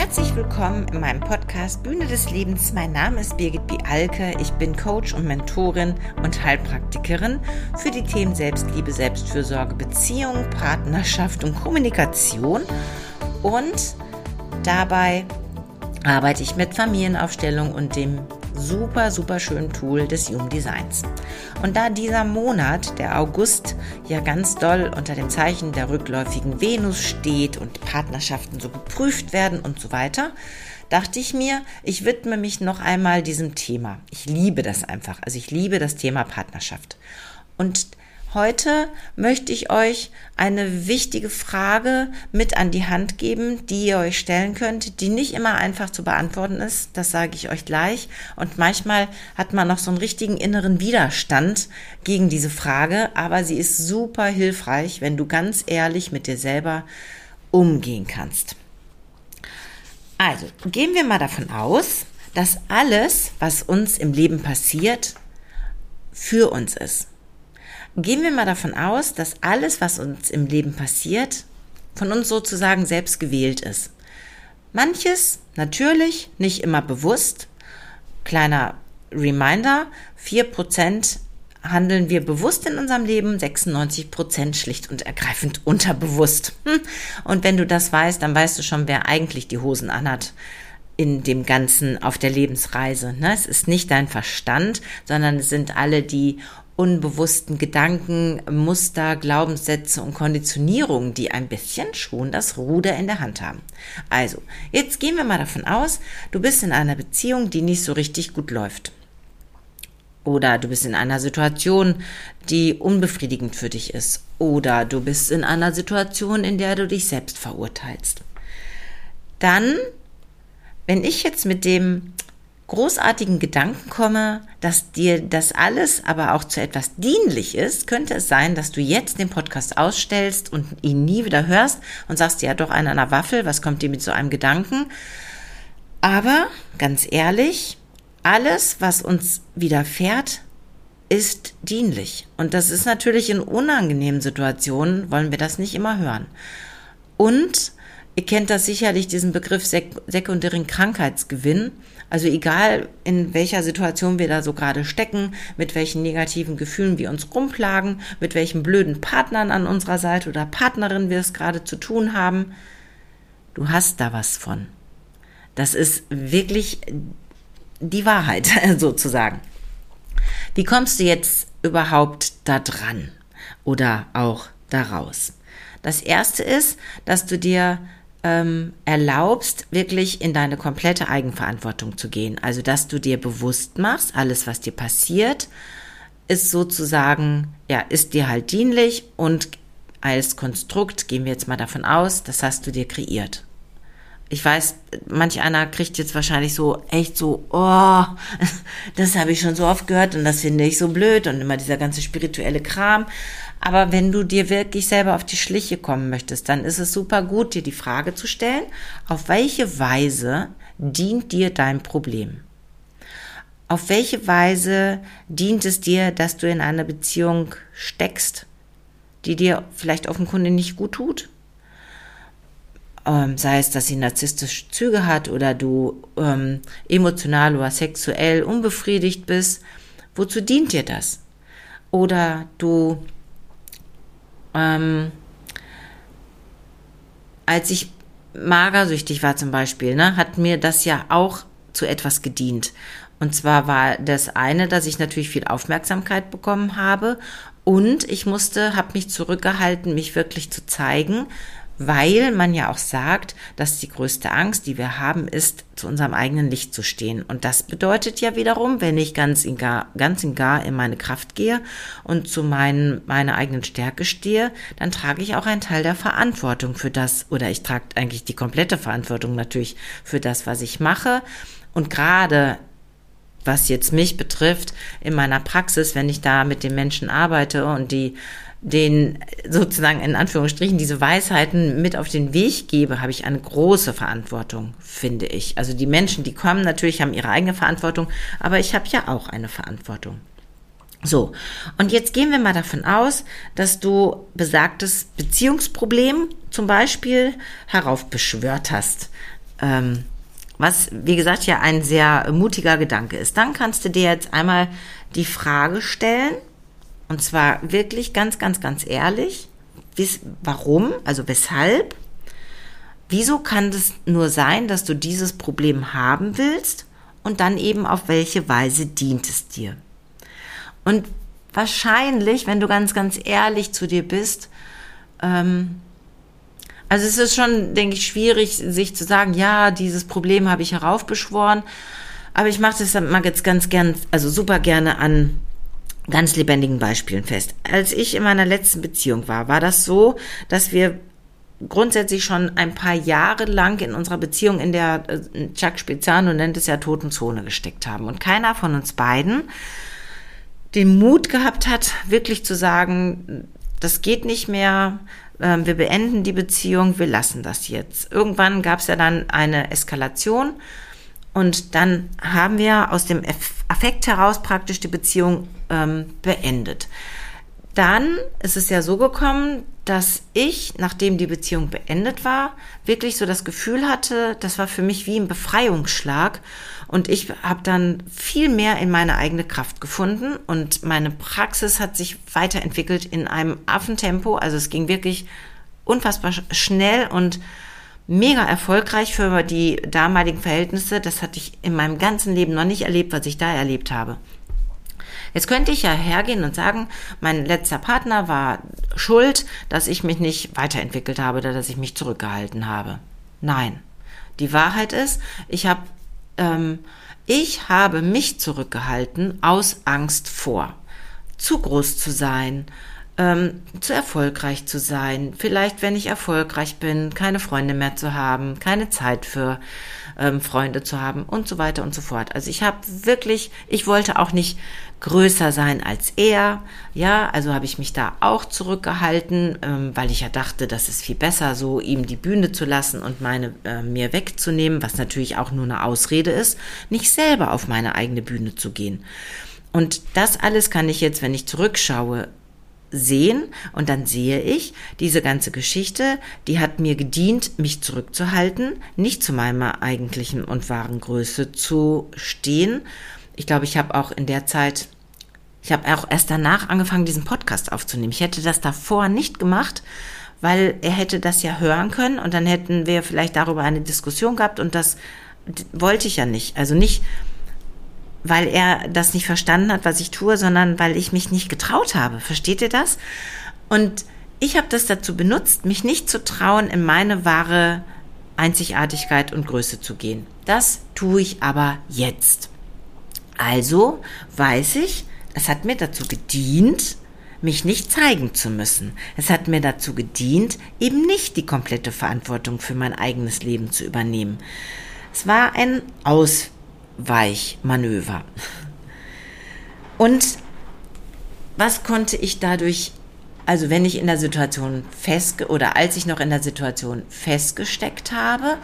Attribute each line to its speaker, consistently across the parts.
Speaker 1: Herzlich willkommen in meinem Podcast Bühne des Lebens. Mein Name ist Birgit Bialke. Ich bin Coach und Mentorin und Heilpraktikerin für die Themen Selbstliebe, Selbstfürsorge, Beziehung, Partnerschaft und Kommunikation. Und dabei arbeite ich mit Familienaufstellung und dem super schönen Tool des Human Designs. Und da dieser Monat, der August, ja ganz doll unter dem Zeichen der rückläufigen Venus steht und Partnerschaften so geprüft werden und so weiter, dachte ich mir, ich widme mich noch einmal diesem Thema. Ich liebe das einfach. Also ich liebe das Thema Partnerschaft. Und heute möchte ich euch eine wichtige Frage mit an die Hand geben, die ihr euch stellen könnt, die nicht immer einfach zu beantworten ist, das sage ich euch gleich. Und manchmal hat man noch so einen richtigen inneren Widerstand gegen diese Frage, aber sie ist super hilfreich, wenn du ganz ehrlich mit dir selber umgehen kannst. Also, gehen wir mal davon aus, dass alles, was uns im Leben passiert, für uns ist. Gehen wir mal davon aus, dass alles, was uns im Leben passiert, von uns sozusagen selbst gewählt ist. Manches natürlich nicht immer bewusst. Kleiner Reminder, 4% handeln wir bewusst in unserem Leben, 96% schlicht und ergreifend unterbewusst. Und wenn du das weißt, dann weißt du schon, wer eigentlich die Hosen anhat in dem Ganzen auf der Lebensreise. Es ist nicht dein Verstand, sondern es sind alle die unbewussten Gedanken, Muster, Glaubenssätze und Konditionierungen, die ein bisschen schon das Ruder in der Hand haben. Also, jetzt gehen wir mal davon aus, du bist in einer Beziehung, die nicht so richtig gut läuft. Oder du bist in einer Situation, die unbefriedigend für dich ist. Oder du bist in einer Situation, in der du dich selbst verurteilst. Dann, wenn ich jetzt mit dem großartigen Gedanken komme, dass dir das alles aber auch zu etwas dienlich ist, könnte es sein, dass du jetzt den Podcast ausstellst und ihn nie wieder hörst und sagst, ja doch einer an der Waffel, was kommt dir mit so einem Gedanken? Aber ganz ehrlich, alles, was uns widerfährt, ist dienlich. Und das ist natürlich in unangenehmen Situationen, wollen wir das nicht immer hören. Und ihr kennt das sicherlich, diesen Begriff sekundären Krankheitsgewinn. Also egal, in welcher Situation wir da so gerade stecken, mit welchen negativen Gefühlen wir uns rumplagen, mit welchen blöden Partnern an unserer Seite oder Partnerin wir es gerade zu tun haben, du hast da was von. Das ist wirklich die Wahrheit sozusagen. Wie kommst du jetzt überhaupt da dran oder auch da raus? Das Erste ist, dass du dir erlaubst, wirklich in deine komplette Eigenverantwortung zu gehen. Also, dass du dir bewusst machst, alles, was dir passiert, ist sozusagen, ja, ist dir halt dienlich und als Konstrukt, gehen wir jetzt mal davon aus, das hast du dir kreiert. Ich weiß, manch einer kriegt jetzt wahrscheinlich so echt so, oh, das habe ich schon so oft gehört und das finde ich so blöd und immer dieser ganze spirituelle Kram. Aber wenn du dir wirklich selber auf die Schliche kommen möchtest, dann ist es super gut, dir die Frage zu stellen, auf welche Weise dient dir dein Problem? Auf welche Weise dient es dir, dass du in einer Beziehung steckst, die dir vielleicht offenkundig nicht gut tut? Sei es, dass sie narzisstische Züge hat oder du emotional oder sexuell unbefriedigt bist. Wozu dient dir das? Oder du, als ich magersüchtig war zum Beispiel, hat mir das ja auch zu etwas gedient. Und zwar war das eine, dass ich natürlich viel Aufmerksamkeit bekommen habe und ich habe mich zurückgehalten, mich wirklich zu zeigen, weil man ja auch sagt, dass die größte Angst, die wir haben, ist, zu unserem eigenen Licht zu stehen. Und das bedeutet ja wiederum, wenn ich ganz und gar in meine Kraft gehe und zu meiner eigenen Stärke stehe, dann trage ich auch einen Teil der Verantwortung für das, oder ich trage eigentlich die komplette Verantwortung natürlich für das, was ich mache. Und gerade was jetzt mich betrifft, in meiner Praxis, wenn ich da mit den Menschen arbeite und den sozusagen in Anführungsstrichen diese Weisheiten mit auf den Weg gebe, habe ich eine große Verantwortung, finde ich. Also die Menschen, die kommen, natürlich haben ihre eigene Verantwortung, aber ich habe ja auch eine Verantwortung. So, und jetzt gehen wir mal davon aus, dass du besagtes Beziehungsproblem zum Beispiel heraufbeschwört hast. Was, wie gesagt, ja ein sehr mutiger Gedanke ist. Dann kannst du dir jetzt einmal die Frage stellen, und zwar wirklich ganz, ganz, ganz ehrlich, warum, also weshalb, wieso kann es nur sein, dass du dieses Problem haben willst und dann eben auf welche Weise dient es dir? Und wahrscheinlich, wenn du ganz, ganz ehrlich zu dir bist, also es ist schon, denke ich, schwierig, sich zu sagen, ja, dieses Problem habe ich heraufbeschworen, aber ich mache das mal jetzt ganz gern, also super gerne an ganz lebendigen Beispielen fest. Als ich in meiner letzten Beziehung war das so, dass wir grundsätzlich schon ein paar Jahre lang in unserer Beziehung in der Chuck Speziano nennt es ja Totenzone gesteckt haben und keiner von uns beiden den Mut gehabt hat, wirklich zu sagen, das geht nicht mehr, wir beenden die Beziehung, wir lassen das jetzt. Irgendwann gab es ja dann eine Eskalation und dann haben wir aus dem Affekt heraus praktisch die Beziehung beendet. Dann ist es ja so gekommen, dass ich, nachdem die Beziehung beendet war, wirklich so das Gefühl hatte, das war für mich wie ein Befreiungsschlag und ich habe dann viel mehr in meine eigene Kraft gefunden und meine Praxis hat sich weiterentwickelt in einem Affentempo, also es ging wirklich unfassbar schnell und mega erfolgreich für die damaligen Verhältnisse. Das hatte ich in meinem ganzen Leben noch nicht erlebt, was ich da erlebt habe. Jetzt könnte ich ja hergehen und sagen, mein letzter Partner war schuld, dass ich mich nicht weiterentwickelt habe oder dass ich mich zurückgehalten habe. Nein, die Wahrheit ist, ich habe mich zurückgehalten aus Angst vor, zu groß zu sein, zu erfolgreich zu sein, vielleicht, wenn ich erfolgreich bin, keine Freunde mehr zu haben, keine Zeit für Freunde zu haben und so weiter und so fort. Also ich wollte auch nicht größer sein als er, ja, also habe ich mich da auch zurückgehalten, weil ich ja dachte, das ist viel besser, so ihm die Bühne zu lassen und mir wegzunehmen, was natürlich auch nur eine Ausrede ist, nicht selber auf meine eigene Bühne zu gehen. Und das alles kann ich jetzt, wenn ich zurückschaue, sehen und dann sehe ich, diese ganze Geschichte, die hat mir gedient, mich zurückzuhalten, nicht zu meiner eigentlichen und wahren Größe zu stehen. Ich glaube, ich habe auch erst danach angefangen, diesen Podcast aufzunehmen. Ich hätte das davor nicht gemacht, weil er hätte das ja hören können und dann hätten wir vielleicht darüber eine Diskussion gehabt und das wollte ich ja nicht. Also nicht, weil er das nicht verstanden hat, was ich tue, sondern weil ich mich nicht getraut habe. Versteht ihr das? Und ich habe das dazu benutzt, mich nicht zu trauen, in meine wahre Einzigartigkeit und Größe zu gehen. Das tue ich aber jetzt. Also weiß ich, es hat mir dazu gedient, mich nicht zeigen zu müssen. Es hat mir dazu gedient, eben nicht die komplette Verantwortung für mein eigenes Leben zu übernehmen. Es war ein Ausweichmanöver. Und was konnte ich dadurch, also wenn ich in der Situation als ich noch in der Situation festgesteckt habe,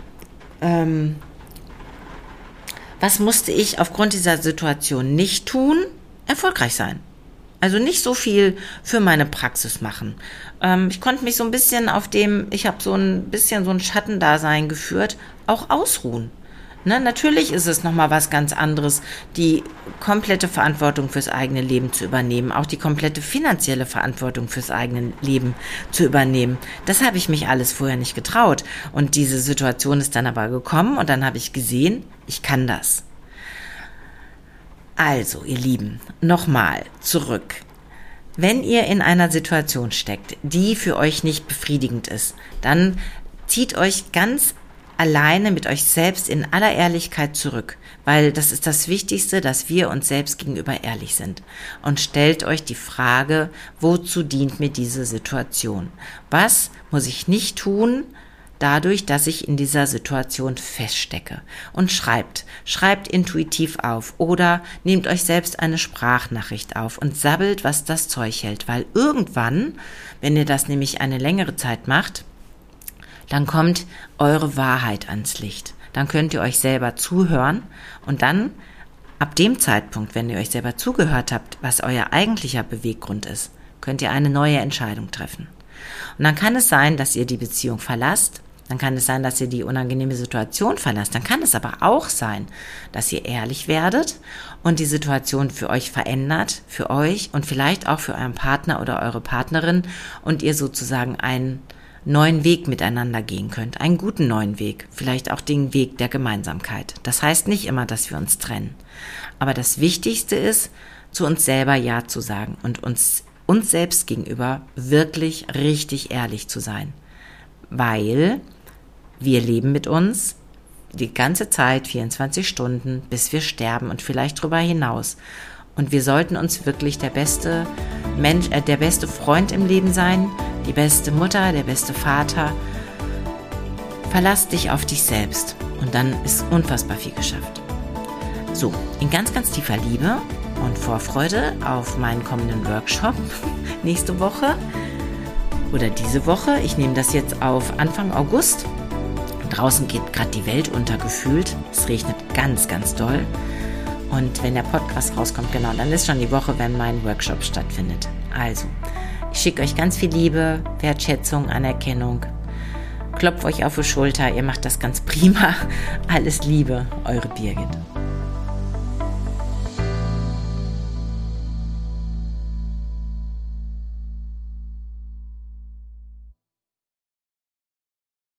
Speaker 1: was musste ich aufgrund dieser Situation nicht tun? Erfolgreich sein. Also nicht so viel für meine Praxis machen. Ich konnte mich so ein bisschen ich habe so ein bisschen so ein Schattendasein geführt, auch ausruhen. Ne, natürlich ist es nochmal was ganz anderes, die komplette Verantwortung fürs eigene Leben zu übernehmen, auch die komplette finanzielle Verantwortung fürs eigene Leben zu übernehmen. Das habe ich mich alles vorher nicht getraut. Und diese Situation ist dann aber gekommen und dann habe ich gesehen, ich kann das. Also, ihr Lieben, nochmal zurück. Wenn ihr in einer Situation steckt, die für euch nicht befriedigend ist, dann zieht euch ganz alleine mit euch selbst in aller Ehrlichkeit zurück, weil das ist das Wichtigste, dass wir uns selbst gegenüber ehrlich sind. Und stellt euch die Frage, wozu dient mir diese Situation? Was muss ich nicht tun, dadurch, dass ich in dieser Situation feststecke? Und schreibt intuitiv auf oder nehmt euch selbst eine Sprachnachricht auf und sabbelt, was das Zeug hält, weil irgendwann, wenn ihr das nämlich eine längere Zeit macht, dann kommt eure Wahrheit ans Licht. Dann könnt ihr euch selber zuhören und dann, ab dem Zeitpunkt, wenn ihr euch selber zugehört habt, was euer eigentlicher Beweggrund ist, könnt ihr eine neue Entscheidung treffen. Und dann kann es sein, dass ihr die Beziehung verlasst Dann kann es sein, dass ihr die unangenehme Situation verlasst. Dann kann es aber auch sein, dass ihr ehrlich werdet und die Situation für euch verändert, für euch und vielleicht auch für euren Partner oder eure Partnerin und ihr sozusagen einen neuen Weg miteinander gehen könnt. Einen guten neuen Weg. Vielleicht auch den Weg der Gemeinsamkeit. Das heißt nicht immer, dass wir uns trennen. Aber das Wichtigste ist, zu uns selber Ja zu sagen und uns selbst gegenüber wirklich richtig ehrlich zu sein. Weil wir leben mit uns die ganze Zeit, 24 Stunden, bis wir sterben und vielleicht darüber hinaus. Und wir sollten uns wirklich der beste Mensch, der beste Freund im Leben sein, die beste Mutter, der beste Vater. Verlass dich auf dich selbst und dann ist unfassbar viel geschafft. So, in ganz, ganz tiefer Liebe und Vorfreude auf meinen kommenden Workshop nächste Woche oder diese Woche. Ich nehme das jetzt auf Anfang August. Draußen geht gerade die Welt unter gefühlt. Es regnet ganz, ganz doll. Und wenn der Podcast rauskommt, genau, dann ist schon die Woche, wenn mein Workshop stattfindet. Also, ich schicke euch ganz viel Liebe, Wertschätzung, Anerkennung. Klopft euch auf die Schulter, ihr macht das ganz prima. Alles Liebe, eure Birgit.